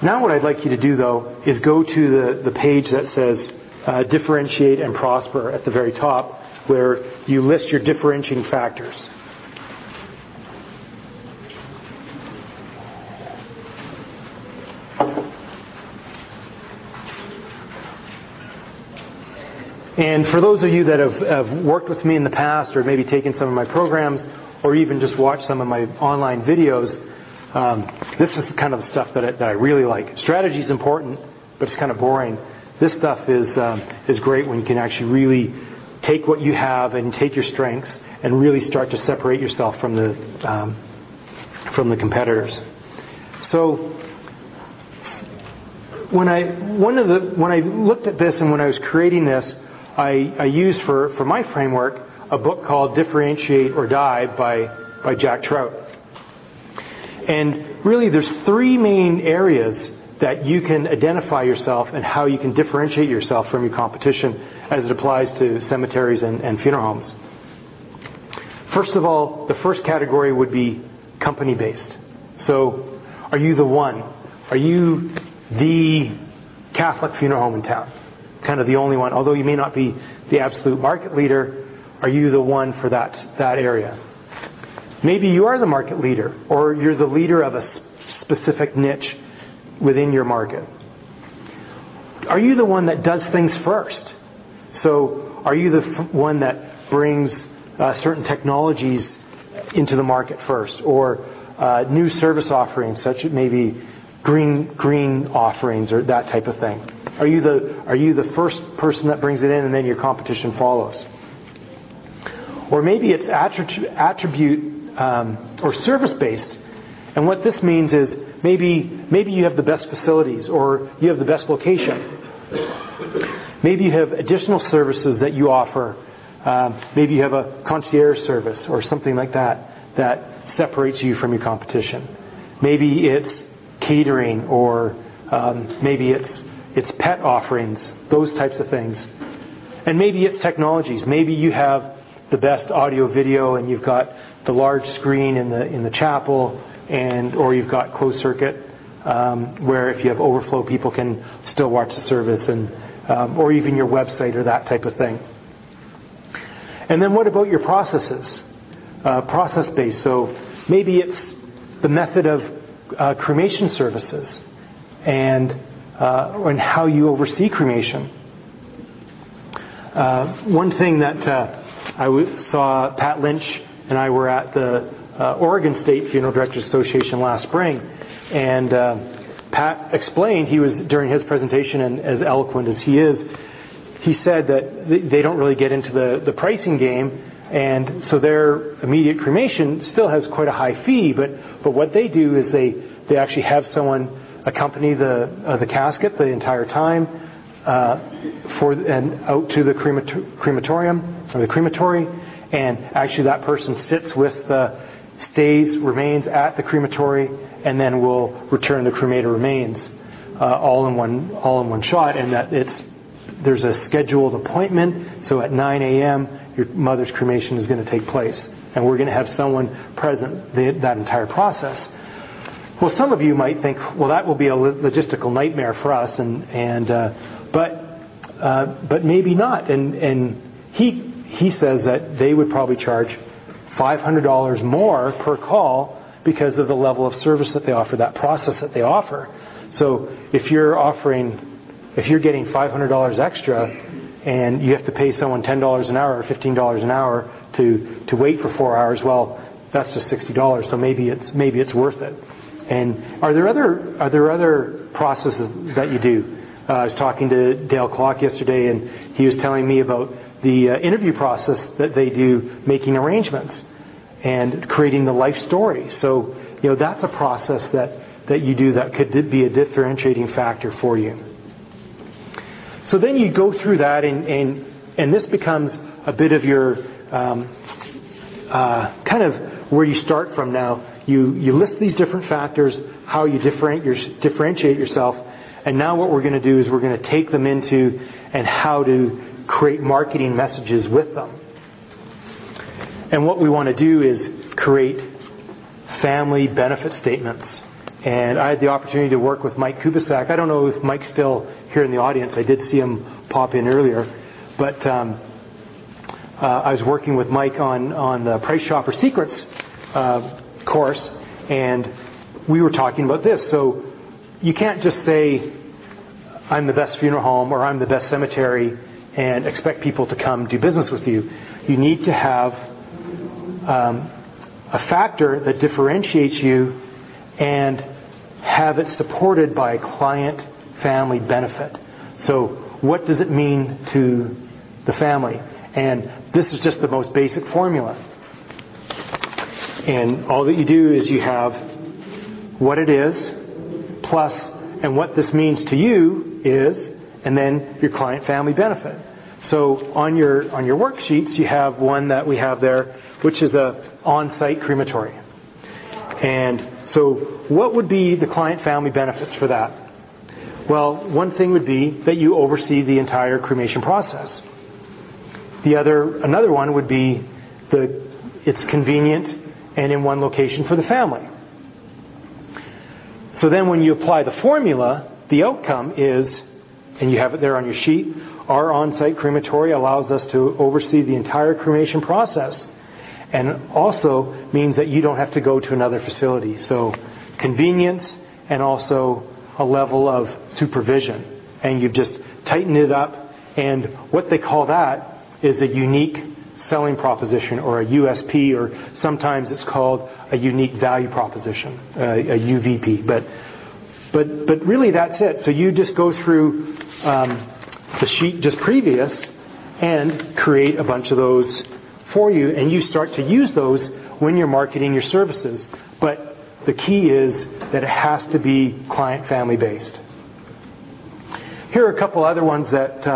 Now what I'd like you to do, though, is go to the page that says Differentiate and Prosper at the very top, where you list your differentiating factors. And for those of you that have worked with me in the past, or maybe taken some of my programs, or even just watched some of my online videos, this is the kind of stuff that I really like. Strategy is important, but it's kind of boring. This stuff is great when you can actually really take what you have and take your strengths and really start to separate yourself from the competitors. So when I looked at this and when I was creating this, I used for my framework a book called Differentiate or Die by Jack Trout. And really there's three main areas that you can identify yourself and how you can differentiate yourself from your competition as it applies to cemeteries and funeral homes. First of all, the first category would be company-based. So are you the one? Are you the Catholic funeral home in town? Kind of the only one. Although you may not be the absolute market leader, are you the one for that area? Maybe you are the market leader, or you're the leader of a specific niche within your market. Are you the one that does things first? So are you the one that brings certain technologies into the market first, or new service offerings, such as maybe green offerings or that type of thing? Are you the first person that brings it in and then your competition follows? Or maybe it's attribute or service based, and what this means is maybe you have the best facilities, or you have the best location. Maybe you have additional services that you offer. Maybe you have a concierge service or something like that separates you from your competition. Maybe it's catering, or maybe it's pet offerings, those types of things. And maybe it's technologies. Maybe you have the best audio video and you've got the large screen in the chapel, or you've got closed circuit where if you have overflow, people can still watch the service, or even your website or that type of thing. And then what about your processes? Process-based. So maybe it's the method of cremation services and how you oversee cremation. One thing that I saw, Pat Lynch and I were at the Oregon State Funeral Directors Association last spring, and Pat explained, he was during his presentation, and as eloquent as he is, he said that they don't really get into the pricing game, and so their immediate cremation still has quite a high fee, but what they do is they actually have someone accompany the casket the entire time and out to the crematorium or the crematory, and actually that person sits with remains at the crematory, and then will return the cremated remains all in one shot, and that there's a scheduled appointment. So at 9 a.m. your mother's cremation is going to take place, and we're going to have someone present that entire process. Well, some of you might think, well, that will be a logistical nightmare for us, but maybe not. And he says that they would probably charge $500 more per call because of the level of service that they offer, that process that they offer. So if you're getting $500 extra and you have to pay someone $10 an hour or $15 an hour to wait for 4 hours, well, that's just $60. So maybe it's worth it. And are there other processes that you do? I was talking to Dale Clock yesterday, and he was telling me about the interview process that they do, making arrangements and creating the life story. So, that's a process that you do that could be a differentiating factor for you. So then you go through that, and this becomes a bit of your kind of where you start from now. You list these different factors, how you differentiate yourself, and now what we're going to do is we're going to take them into and how to create marketing messages with them. And what we want to do is create family benefit statements And I had the opportunity to work with Mike Kubisak. I don't know if Mike's still here in the audience. I did see him pop in earlier. But I was working with Mike on the Price Shopper Secrets course, and we were talking about this. So you can't just say, I'm the best funeral home or I'm the best cemetery and expect people to come do business with you. You need to have a factor that differentiates you and have it supported by a client family benefit. So what does it mean to the family? And this is just the most basic formula. And all that you do is you have what it is plus, and what this means to you is, and then your client family benefit. So on your worksheets, you have one that we have there, which is a on-site crematory. And so what would be the client family benefits for that? Well, one thing would be that you oversee the entire cremation process. Another one would be it's convenient and in one location for the family. So then when you apply the formula, the outcome is, and you have it there on your sheet, our on-site crematory allows us to oversee the entire cremation process, and also means that you don't have to go to another facility. So convenience and also a level of supervision. And you've just tightened it up, and what they call that is a unique selling proposition, or a USP, or sometimes it's called a unique value proposition, a UVP. But really that's it. So you just go through the sheet just previous and create a bunch of those for you, and you start to use those when you're marketing your services. But the key is that it has to be client family based. Here are a couple other ones that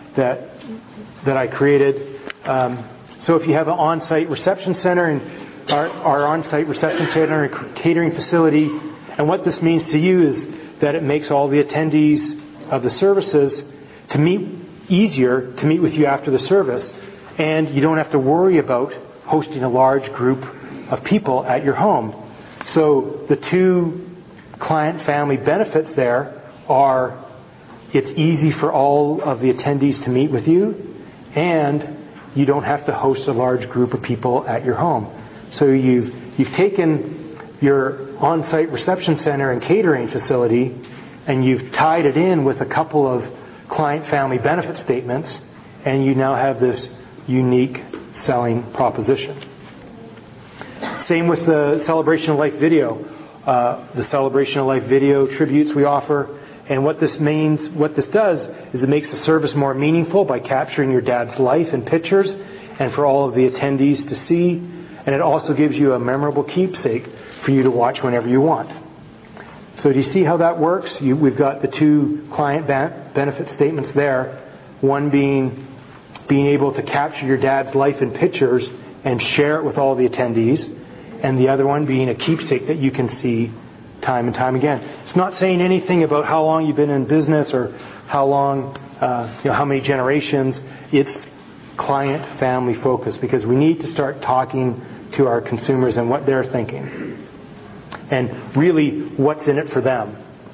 I created. So if you have an on-site reception center, and our on-site reception center and catering facility, and what this means to you is that it makes all the attendees of the services to meet with you after the service, and you don't have to worry about hosting a large group of people at your home. So the two client family benefits there are, it's easy for all of the attendees to meet with you, and you don't have to host a large group of people at your home. So you've taken your on-site reception center and catering facility, and you've tied it in with a couple of client family benefit statements, and you now have this unique selling proposition. Same with the Celebration of Life video. The Celebration of Life video tributes we offer. And what this does is it makes the service more meaningful by capturing your dad's life in pictures and for all of the attendees to see. And it also gives you a memorable keepsake for you to watch whenever you want. So do you see how that works? We've got the two client benefit statements there. One being able to capture your dad's life in pictures and share it with all the attendees. And the other one being a keepsake that you can see time and time again. It's not saying anything about how long you've been in business or how long, how many generations. It's client family focused, because we need to start talking to our consumers and what they're thinking, and really what's in it for them.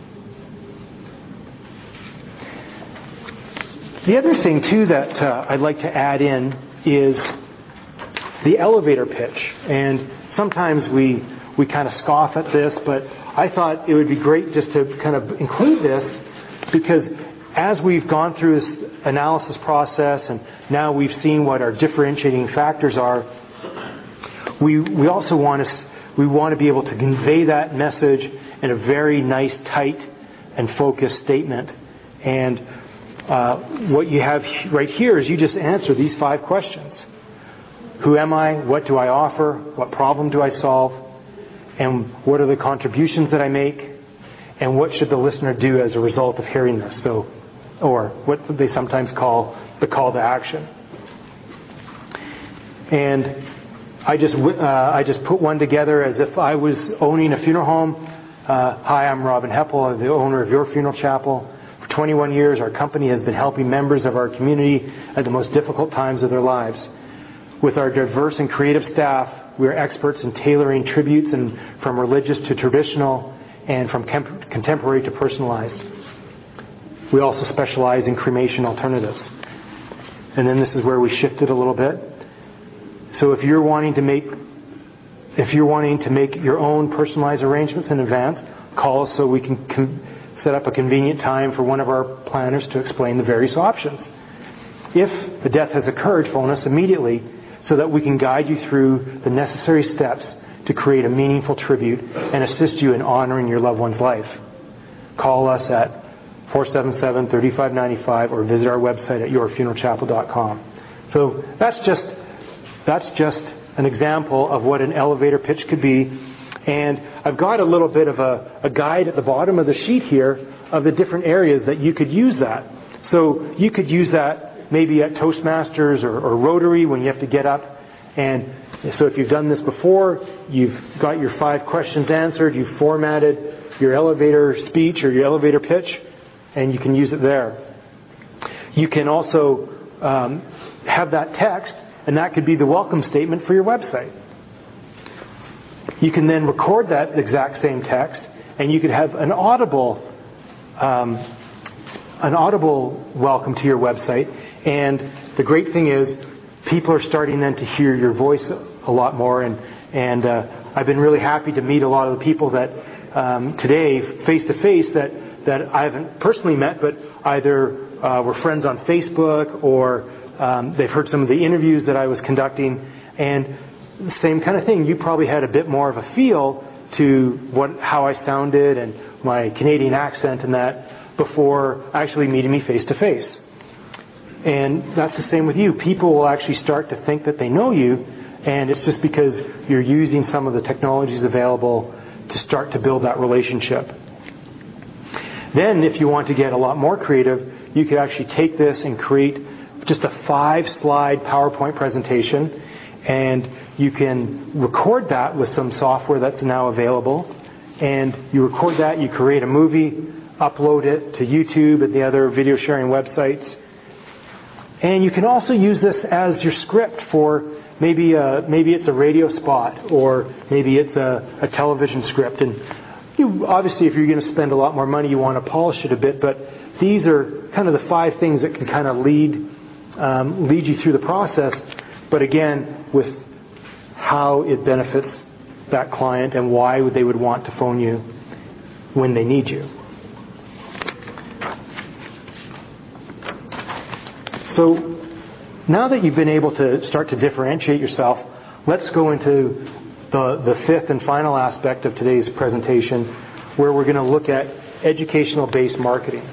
The other thing too that I'd like to add in is the elevator pitch. And sometimes we kind of scoff at this, but I thought it would be great just to kind of include this, because as we've gone through this analysis process and now we've seen what our differentiating factors are, we also want to be able to convey that message in a very nice, tight, and focused statement. And what you have right here is you just answer these 5 questions. Who am I? What do I offer? What problem do I solve? And what are the contributions that I make? And what should the listener do as a result of hearing this? Or what they sometimes call the call to action. And I just put one together as if I was owning a funeral home. Hi, I'm Robin Heppel. I'm the owner of Your Funeral Chapel. For 21 years, our company has been helping members of our community at the most difficult times of their lives. With our diverse and creative staff, we are experts in tailoring tributes and from religious to traditional, and from contemporary to personalized. We also specialize in cremation alternatives. And then this is where we shifted a little bit. So if you're wanting to make your own personalized arrangements in advance, call us so we can set up a convenient time for one of our planners to explain the various options. If the death has occurred, phone us immediately so that we can guide you through the necessary steps to create a meaningful tribute and assist you in honoring your loved one's life. Call us at 477-3595 or visit our website at yourfuneralchapel.com. So that's just an example of what an elevator pitch could be. And I've got a little bit of a guide at the bottom of the sheet here of the different areas that you could use that. So you could use that maybe at Toastmasters or Rotary when you have to get up. And so if you've done this before, you've got your 5 questions answered, you've formatted your elevator speech or your elevator pitch, and you can use it there. You can also have that text, and that could be the welcome statement for your website. You can then record that exact same text, and you could have an audible welcome to your website. And the great thing is, people are starting then to hear your voice a lot more. And I've been really happy to meet a lot of the people that today, face to face, that I haven't personally met, but either were friends on Facebook or they've heard some of the interviews that I was conducting. And the same kind of thing. You probably had a bit more of a feel to how I sounded and my Canadian accent and that before actually meeting me face to face. And that's the same with you. People will actually start to think that they know you, and it's just because you're using some of the technologies available to start to build that relationship. Then, if you want to get a lot more creative, you could actually take this and create just a 5-slide PowerPoint presentation, and you can record that with some software that's now available. And you record that, you create a movie, upload it to YouTube and the other video sharing websites. And you can also use this as your script for maybe it's a radio spot, or maybe it's a television script. And you obviously, if you're going to spend a lot more money, you want to polish it a bit. But these are kind of the 5 things that can kind of lead you through the process. But again, with how it benefits that client and why they would want to phone you when they need you. So now that you've been able to start to differentiate yourself, let's go into the 5th and final aspect of today's presentation, where we're going to look at educational-based marketing.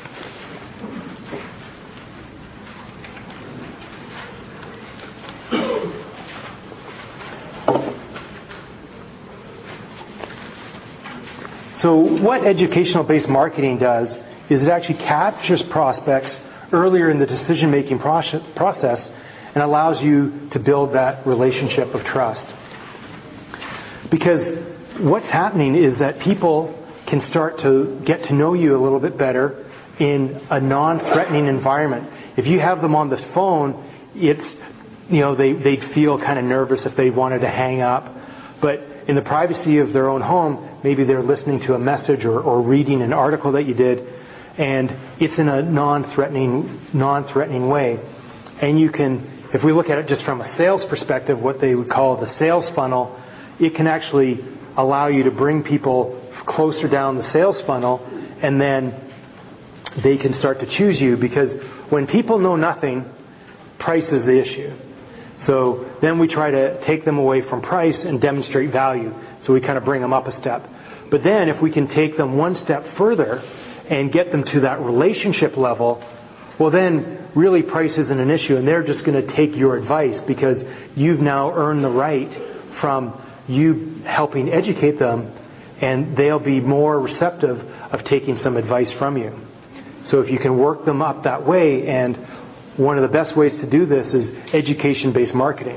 So what educational-based marketing does is it actually captures prospects earlier in the decision-making process and allows you to build that relationship of trust. Because what's happening is that people can start to get to know you a little bit better in a non-threatening environment. If you have them on the phone, they'd feel kind of nervous if they wanted to hang up. But in the privacy of their own home, maybe they're listening to a message or reading an article that you did, and it's in a non-threatening way. And you can, if we look at it just from a sales perspective, what they would call the sales funnel, it can actually allow you to bring people closer down the sales funnel, and then they can start to choose you, because when people know nothing, price is the issue. So then we try to take them away from price and demonstrate value. So we kind of bring them up a step. But then if we can take them one step further and get them to that relationship level, well then really price isn't an issue, and they're just going to take your advice because you've now earned the right from you helping educate them, and they'll be more receptive of taking some advice from you. So if you can work them up that way, and one of the best ways to do this is education-based marketing.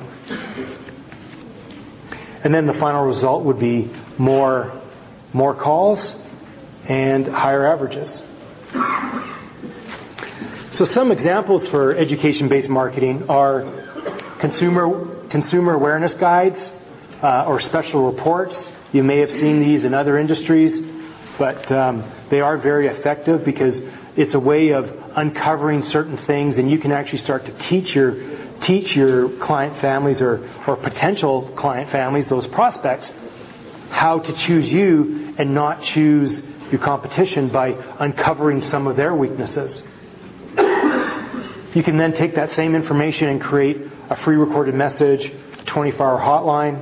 And then the final result would be more calls and higher averages. So some examples for education-based marketing are consumer awareness guides or special reports. You may have seen these in other industries. but they are very effective because it's a way of uncovering certain things, and you can actually start to teach your client families or potential client families, those prospects, how to choose you and not choose your competition by uncovering some of their weaknesses. You can then take that same information and create a free recorded message, a 24-hour hotline,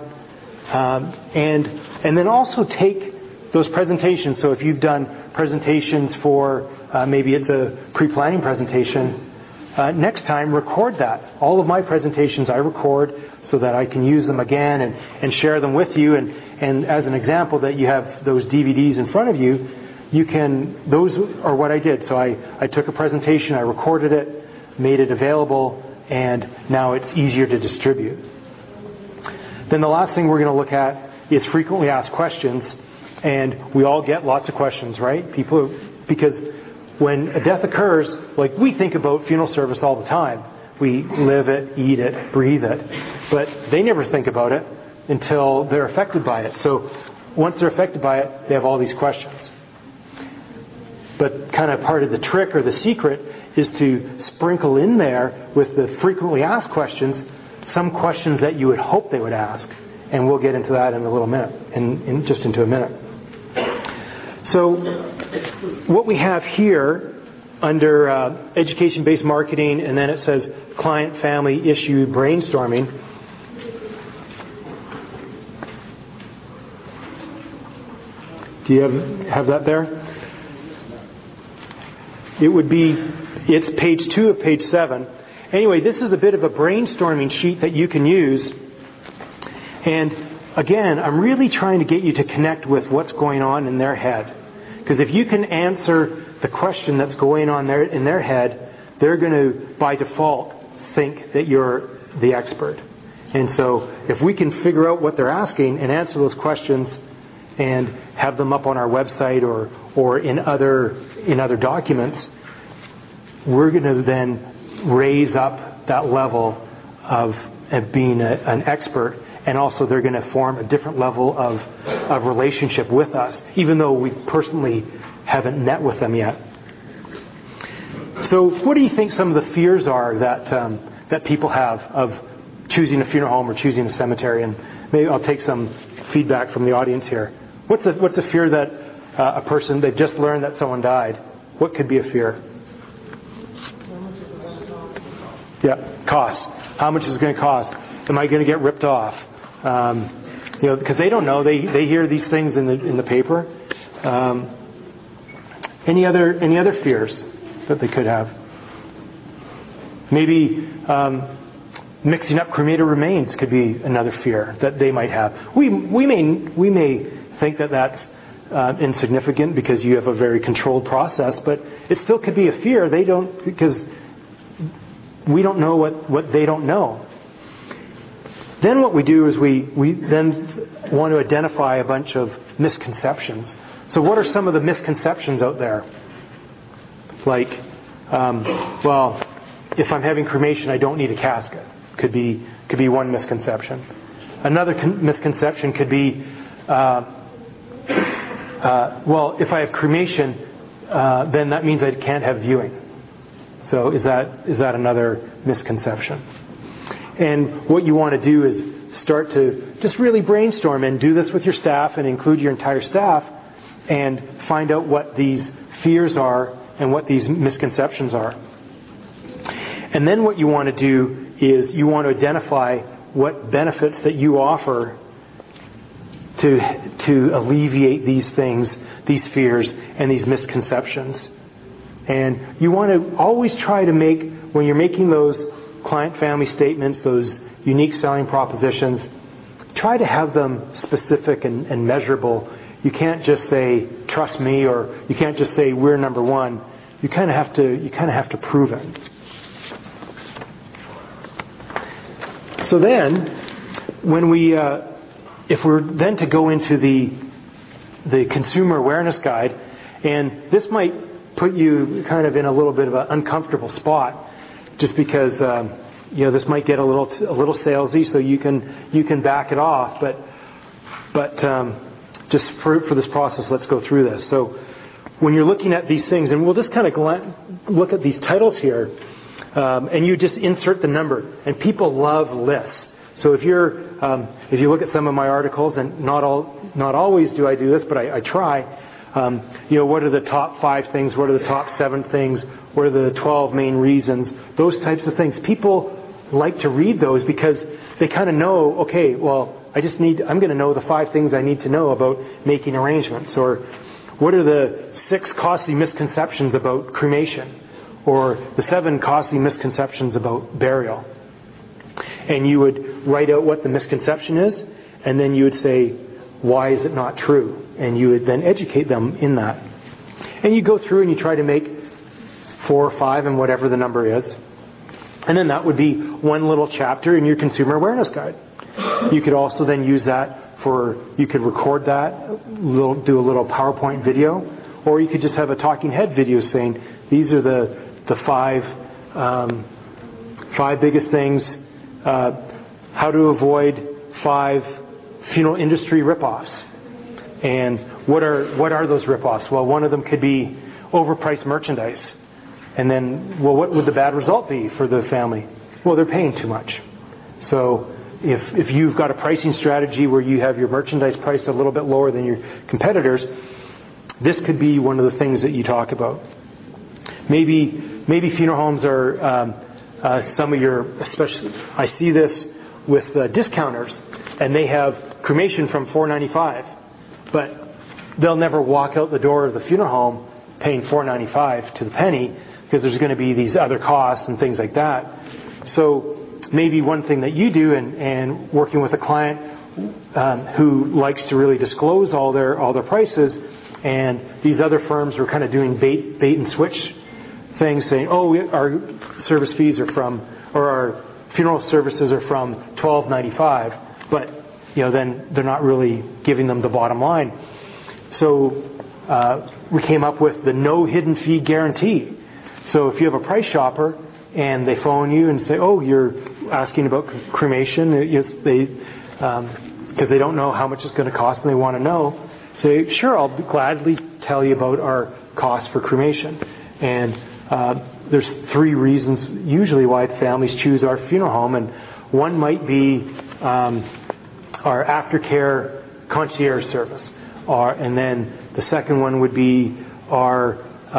and then also take those presentations. So if you've done presentations for, maybe it's a pre-planning presentation, next time record that. All of my presentations I record so that I can use them again and share them with you. And as an example that you have those DVDs in front of you, those are what I did. So I took a presentation, I recorded it, made it available, and now it's easier to distribute. Then the last thing we're going to look at is frequently asked questions. And we all get lots of questions, right? Because when a death occurs, like we think about funeral service all the time. We live it, eat it, breathe it. But they never think about it until they're affected by it. So once they're affected by it, they have all these questions. But kind of part of the trick or the secret is to sprinkle in there with the frequently asked questions some questions that you would hope they would ask. And we'll get into that in a little minute, in just into a minute. So what we have here under education-based marketing, and then it says client family issue brainstorming. Do you have that there? It's page 2 of page 7. Anyway, this is a bit of a brainstorming sheet that you can use. And again, I'm really trying to get you to connect with what's going on in their head. Because if you can answer the question that's going on in their head, they're going to, by default, think that you're the expert. And so if we can figure out what they're asking and answer those questions and have them up on our website or in other documents, we're going to then raise up that level of being an expert. And also they're going to form a different level of relationship with us, even though we personally haven't met with them yet. So what do you think some of the fears are that people have of choosing a funeral home or choosing a cemetery? And maybe I'll take some feedback from the audience here. What's a fear that a person, they've just learned that someone died? What could be a fear? Yeah, cost. How much is it going to cost? Am I going to get ripped off? Because they don't know. They hear these things in the paper. Any other fears that they could have? Maybe mixing up cremated remains could be another fear that they might have. We may think that that's insignificant because you have a very controlled process, but it still could be a fear. They don't, because we don't know what they don't know. Then what we do is we then want to identify a bunch of misconceptions. So what are some of the misconceptions out there? Like, if I'm having cremation, I don't need a casket. Could be one misconception. Another misconception could be, if I have cremation, then that means I can't have viewing. So is that another misconception? And what you want to do is start to just really brainstorm and do this with your staff and include your entire staff and find out what these fears are and what these misconceptions are. And then what you want to do is you want to identify what benefits that you offer to alleviate these things, these fears, and these misconceptions. And you want to always try to make, when you're making those client family statements, those unique selling propositions, try to have them specific and measurable. You can't just say, trust me, or you can't just say, we're number one. You kind of have to prove it. So then, when if we're then to go into the consumer awareness guide, and this might put you kind of in a little bit of an uncomfortable spot, just because this might get a little salesy, so you can back it off. But just for this process, let's go through this. So when you're looking at these things, and we'll just kind of look at these titles here, and you just insert the number. And people love lists. So if you look at some of my articles, and not always do I do this, but I try. What are the top 5 things? What are the top 7 things? What are the 12 main reasons? Those types of things. People like to read those because they kind of know, okay, well, I'm going to know the 5 things I need to know about making arrangements. Or what are the 6 costly misconceptions about cremation? Or the 7 costly misconceptions about burial? And you would write out what the misconception is, and then you would say, why is it not true? And you would then educate them in that. And you go through and you try to make 4 or 5 and whatever the number is. And then that would be one little chapter in your consumer awareness guide. You could also then use that you could record that, do a little PowerPoint video, or you could just have a talking head video saying, these are the 5 biggest things, how to avoid 5 funeral industry ripoffs. And what are those ripoffs? Well, one of them could be overpriced merchandise. And then, well, what would the bad result be for the family? Well, they're paying too much. So if you've got a pricing strategy where you have your merchandise priced a little bit lower than your competitors, this could be one of the things that you talk about. Maybe funeral homes are some of your, especially, I see this with discounters, and they have cremation from $4.95, but they'll never walk out the door of the funeral home paying $4.95 to the penny, because there's going to be these other costs and things like that. So maybe one thing that you do, and working with a client who likes to really disclose all their prices, and these other firms are kind of doing bait and switch things, saying, our service fees are from, or our funeral services are from $12.95, but then they're not really giving them the bottom line. So we came up with the no hidden fee guarantee. So if you have a price shopper and they phone you and say, you're asking about cremation, because they don't know how much it's going to cost and they want to know, say, sure, I'll gladly tell you about our cost for cremation. And there's 3 reasons usually why families choose our funeral home, and one might be our aftercare concierge service, and then the second one would be our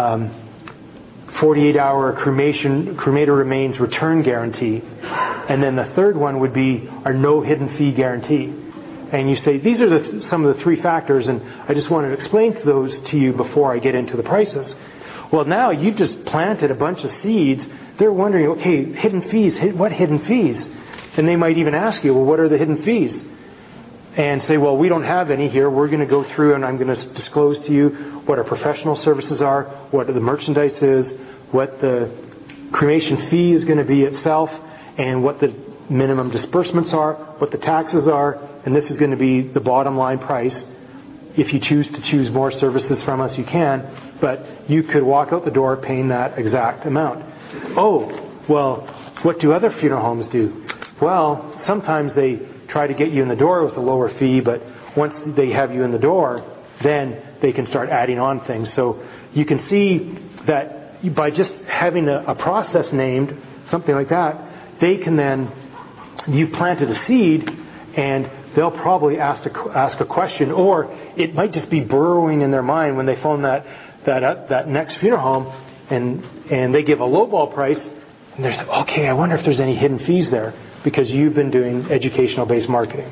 48-hour cremator remains return guarantee, and then the third one would be our no hidden fee guarantee. And you say, these are some of the 3 factors, and I just wanted to explain those to you before I get into the prices. Well, now you've just planted a bunch of seeds. They're wondering, okay, hidden fees, what hidden fees? And they might even ask you, well, what are the hidden fees? And say, well, we don't have any here. We're going to go through and I'm going to disclose to you what our professional services are, what the merchandise is, what the cremation fee is going to be itself, and what the minimum disbursements are, what the taxes are, and this is going to be the bottom line price. If you choose to choose more services from us, you can, but you could walk out the door paying that exact amount. Well, what do other funeral homes do? Well, sometimes they try to get you in the door with a lower fee, but once they have you in the door, then they can start adding on things. So you can see that by just having a process named, something like that, they can then, you've planted a seed, and they'll probably ask a question, or it might just be burrowing in their mind when they phone that next funeral home, and they give a lowball price, and they're like, okay, I wonder if there's any hidden fees there, because you've been doing educational-based marketing.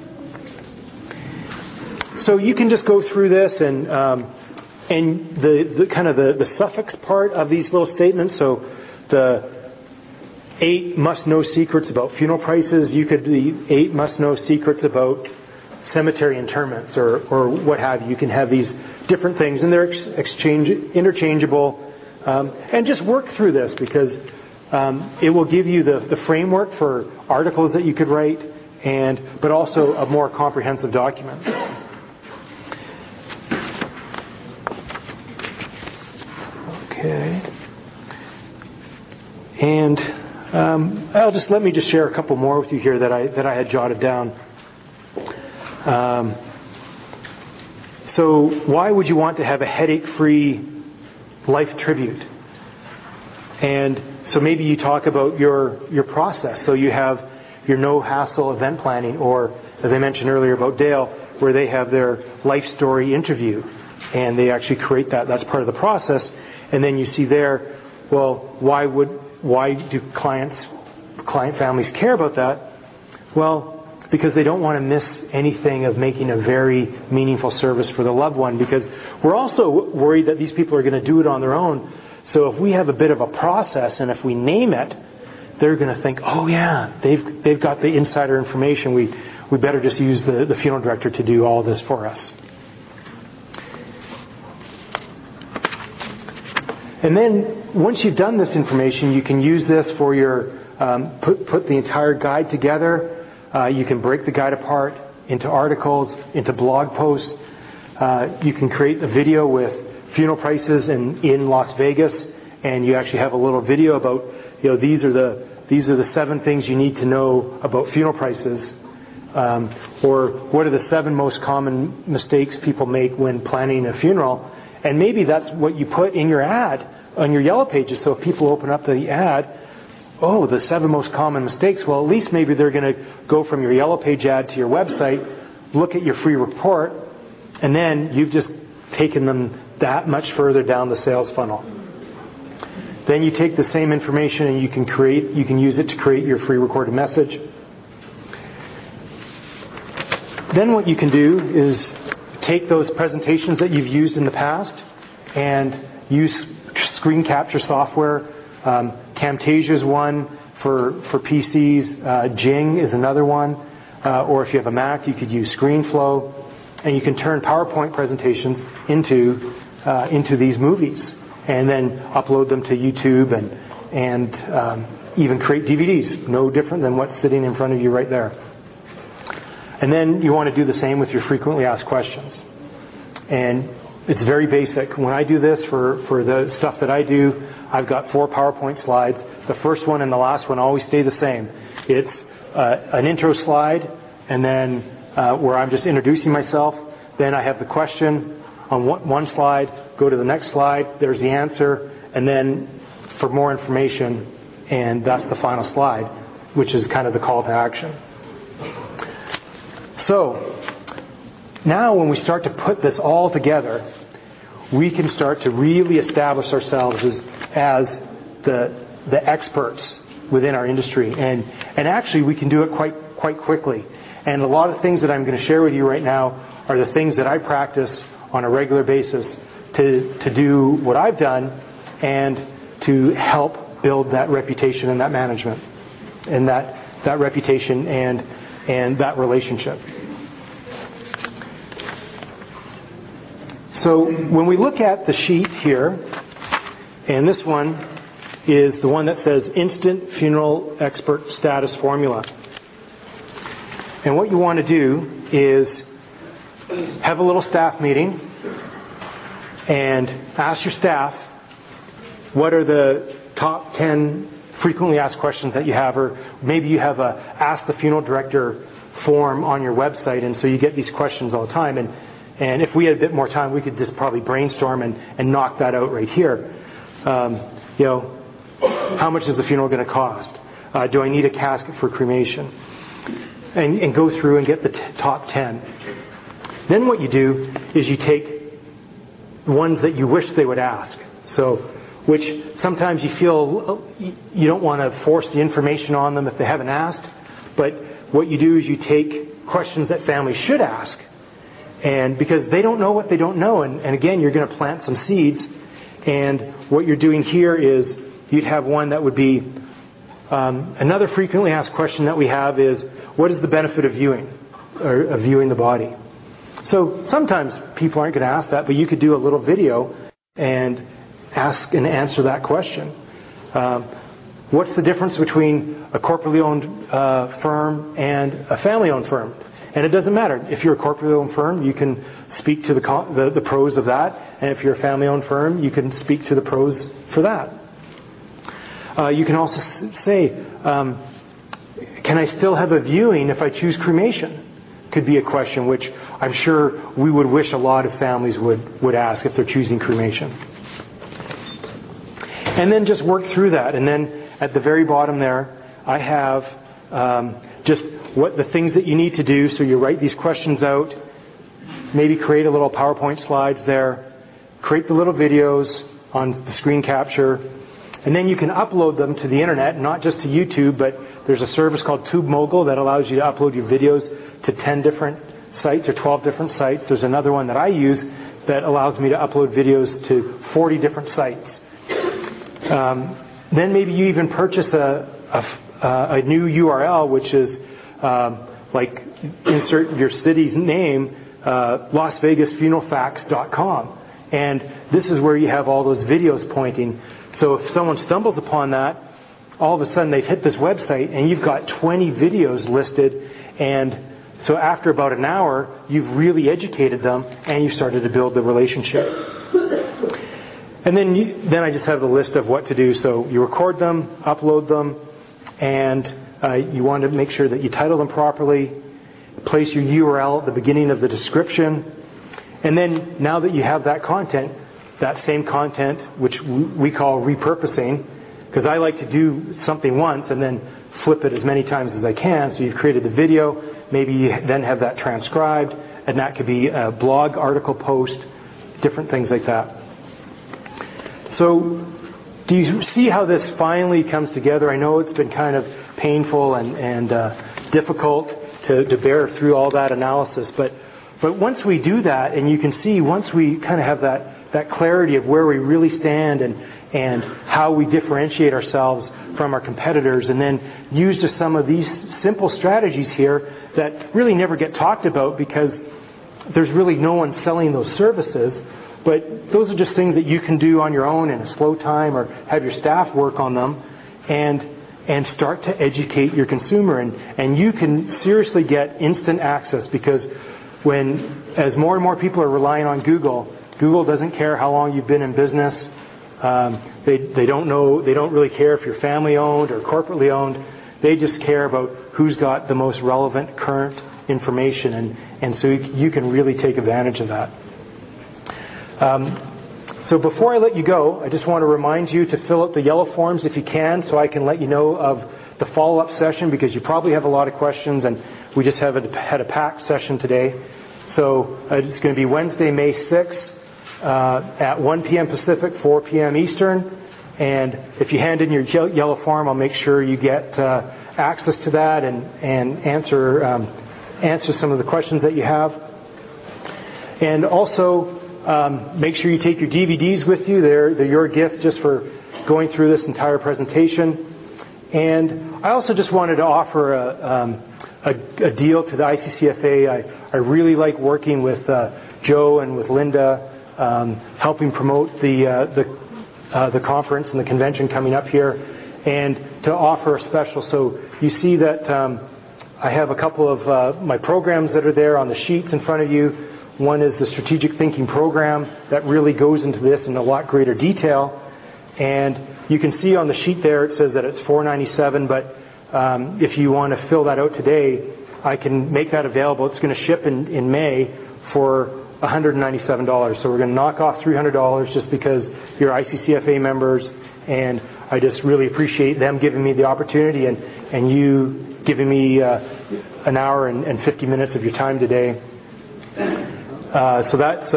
So you can just go through this and the kind of the suffix part of these little statements. So the 8 must-know secrets about funeral prices. You could be 8 must-know secrets about cemetery interments or what have you. You can have these different things, and they're interchangeable. And just work through this, because it will give you the framework for articles that you could write, but also a more comprehensive document. Okay. And let me just share a couple more with you here that I had jotted down. So why would you want to have a headache-free life tribute? And so maybe you talk about your process. So you have your no-hassle event planning, or as I mentioned earlier about Dale, where they have their life story interview, and they actually create that. That's part of the process. And then you see there, well, why do client families care about that? Well, because they don't want to miss anything of making a very meaningful service for the loved one, because we're also worried that these people are going to do it on their own. So if we have a bit of a process, and if we name it, they're going to think, oh yeah, they've got the insider information. We better just use the funeral director to do all this for us. And then once you've done this information, you can use this for your put the entire guide together. You can break the guide apart into articles, into blog posts. You can create a video with funeral prices in Las Vegas, and you actually have a little video about, these are the 7 things you need to know about funeral prices, or what are the 7 most common mistakes people make when planning a funeral. And maybe that's what you put in your ad on your Yellow Pages. So if people open up the ad, the 7 most common mistakes, well, at least maybe they're going to go from your Yellow Page ad to your website, look at your free report, and then you've just taken them that much further down the sales funnel. Then you take the same information and you can use it to create your free recorded message. Then what you can do is take those presentations that you've used in the past and use screen capture software. Camtasia is one for PCs. Jing is another one. Or if you have a Mac, you could use ScreenFlow. And you can turn PowerPoint presentations into these movies, and then upload them to YouTube and even create DVDs. No different than what's sitting in front of you right there. And then you want to do the same with your frequently asked questions. And it's very basic. When I do this for the stuff that I do, I've got 4 PowerPoint slides. The first one and the last one always stay the same. It's an intro slide, and then where I'm just introducing myself. Then I have the question on one slide. Go to the next slide. There's the answer. And then for more information, and that's the final slide, which is kind of the call to action. So now when we start to put this all together, we can start to really establish ourselves as the experts within our industry. And actually we can do it quite quickly. And a lot of things that I'm going to share with you right now are the things that I practice on a regular basis to do what I've done and to help build that reputation and that management and that reputation and that relationship. So when we look at the sheet here, and this one is the one that says Instant Funeral Expert Status Formula. And what you want to do is have a little staff meeting and ask your staff what are the top 10 frequently asked questions that you have, or maybe you have a Ask the Funeral Director form on your website, and so you get these questions all the time. And if we had a bit more time, we could just probably brainstorm and knock that out right here. How much is the funeral going to cost? Do I need a casket for cremation? And go through and get the top 10. Then what you do is you take the ones that you wish they would ask. So, which sometimes you feel you don't want to force the information on them if they haven't asked. But what you do is you take questions that families should ask. And because they don't know what they don't know. And again, you're going to plant some seeds. And what you're doing here is you'd have one that would be, another frequently asked question that we have is, what is the benefit of viewing, or of viewing the body? So sometimes people aren't going to ask that, but you could do a little video and ask and answer that question. What's the difference between a corporately owned firm and a family-owned firm? And it doesn't matter. If you're a corporately owned firm, you can speak to the pros of that. And if you're a family-owned firm, you can speak to the pros for that. You can also say, can I still have a viewing if I choose cremation? Could be a question which I'm sure we would wish a lot of families would ask if they're choosing cremation. And then just work through that. And then at the very bottom there, I have just what the things that you need to do. So you write these questions out, maybe create a little PowerPoint slides there, create the little videos on the screen capture, and then you can upload them to the internet, not just to YouTube, but there's a service called TubeMogul that allows you to upload your videos to 10 different sites or 12 different sites. There's another one that I use that allows me to upload videos to 40 different sites. Then maybe you even purchase a new URL, which is like insert your city's name, LasVegasFuneralFacts.com. And this is where you have all those videos pointing. So if someone stumbles upon that, all of a sudden they've hit this website and you've got 20 videos listed. And so after about an hour, you've really educated them and you started to build the relationship. And then I just have the list of what to do. So you record them, upload them, and you want to make sure that you title them properly, place your URL at the beginning of the description. And then now that you have that content, that same content, which we call repurposing, because I like to do something once and then flip it as many times as I can. So you've created the video, maybe you then have that transcribed, and that could be a blog article post, different things like that. So do you see how this finally comes together? I know it's been kind of painful and difficult to bear through all that analysis, but once we do that, and you can see once we kind of have that clarity of where we really stand and how we differentiate ourselves from our competitors, and then use just some of these simple strategies here that really never get talked about because there's really no one selling those services. But those are just things that you can do on your own in a slow time or have your staff work on them and start to educate your consumer. And you can seriously get instant access because as more and more people are relying on Google doesn't care how long you've been in business. They don't really care if you're family owned or corporately owned. They just care about who's got the most relevant current information. And so you can really take advantage of that. So before I let you go, I just want to remind you to fill out the yellow forms if you can, so I can let you know of the follow-up session, because you probably have a lot of questions, and we just had a packed session today. So it's going to be Wednesday, May 6th at 1 p.m. Pacific, 4 p.m. Eastern. And if you hand in your yellow form, I'll make sure you get access to that and answer some of the questions that you have. And also, make sure you take your DVDs with you. They're your gift just for going through this entire presentation. And I also just wanted to offer a deal to the ICCFA. I really like working with Joe and with Linda, helping promote the conference and the convention coming up here, and to offer a special. So you see that I have a couple of my programs that are there on the sheets in front of you. One is the Strategic Thinking Program that really goes into this in a lot greater detail. And you can see on the sheet there it says that it's $497, but if you want to fill that out today, I can make that available. It's going to ship in May for $197. So we're going to knock off $300 just because you're ICCFA members, and I just really appreciate them giving me the opportunity and you giving me an hour and 50 minutes of your time today. So that's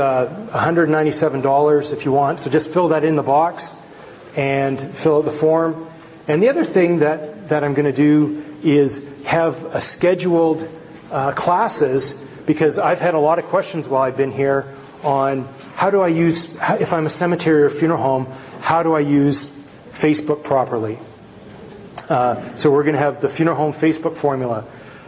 $197 if you want. So just fill that in the box and fill out the form. And the other thing that I'm going to do is have a scheduled classes, because I've had a lot of questions while I've been here on how do I use, if I'm a cemetery or funeral home, how do I use Facebook properly? So we're going to have the funeral home Facebook formula.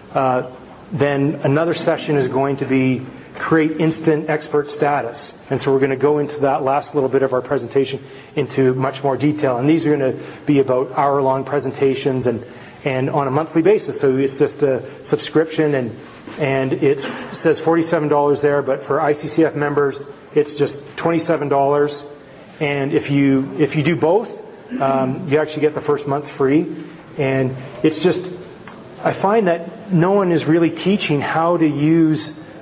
Then another session is going to be create instant expert status. And so we're going to go into that last little bit of our presentation into much more detail. And these are going to be about hour-long presentations and on a monthly basis. So it's just a subscription, and it says $47 there, but for ICCF members, it's just $27. And if you do both, you actually get the first month free. And it's just, I find that no one is really teaching how to use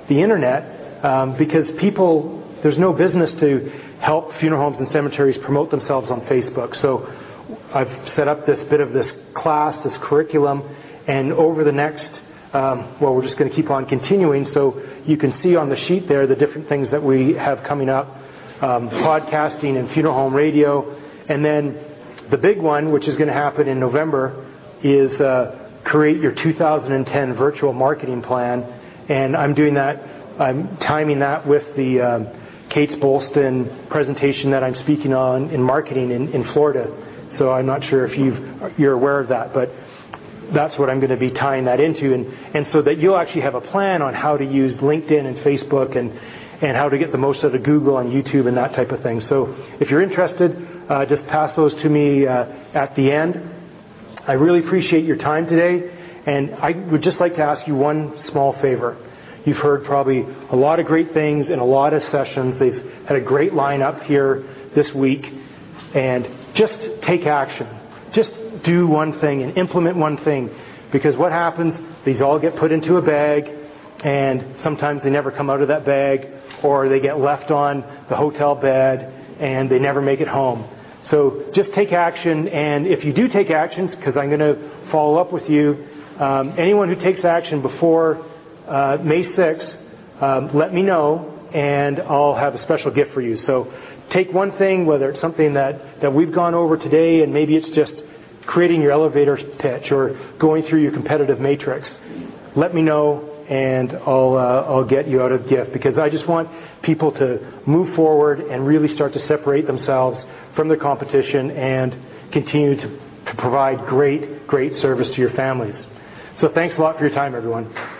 the internet because there's no business to help funeral homes and cemeteries promote themselves on Facebook. So I've set up this class, this curriculum, and over the next, we're just going to keep on continuing. So you can see on the sheet there the different things that we have coming up, podcasting and funeral home radio. And then the big one, which is going to happen in November, is create your 2010 virtual marketing plan. And I'm doing that. I'm timing that with the Kate's Bolston presentation that I'm speaking on in marketing in Florida. So I'm not sure if you're aware of that, but that's what I'm going to be tying that into. And so that you'll actually have a plan on how to use LinkedIn and Facebook and how to get the most out of Google and YouTube and that type of thing. So if you're interested, just pass those to me at the end. I really appreciate your time today. And I would just like to ask you one small favor. You've heard probably a lot of great things in a lot of sessions. They've had a great lineup here this week. And just take action. Just do one thing and implement one thing. Because what happens, these all get put into a bag, and sometimes they never come out of that bag, or they get left on the hotel bed, and they never make it home. So just take action, and if you do take actions, because I'm going to follow up with you, anyone who takes action before May 6th, let me know, and I'll have a special gift for you. So take one thing, whether it's something that we've gone over today, and maybe it's just creating your elevator pitch or going through your competitive matrix. Let me know, and I'll get you out a gift, because I just want people to move forward and really start to separate themselves from their competition and continue to provide great service to your families. So thanks a lot for your time, everyone.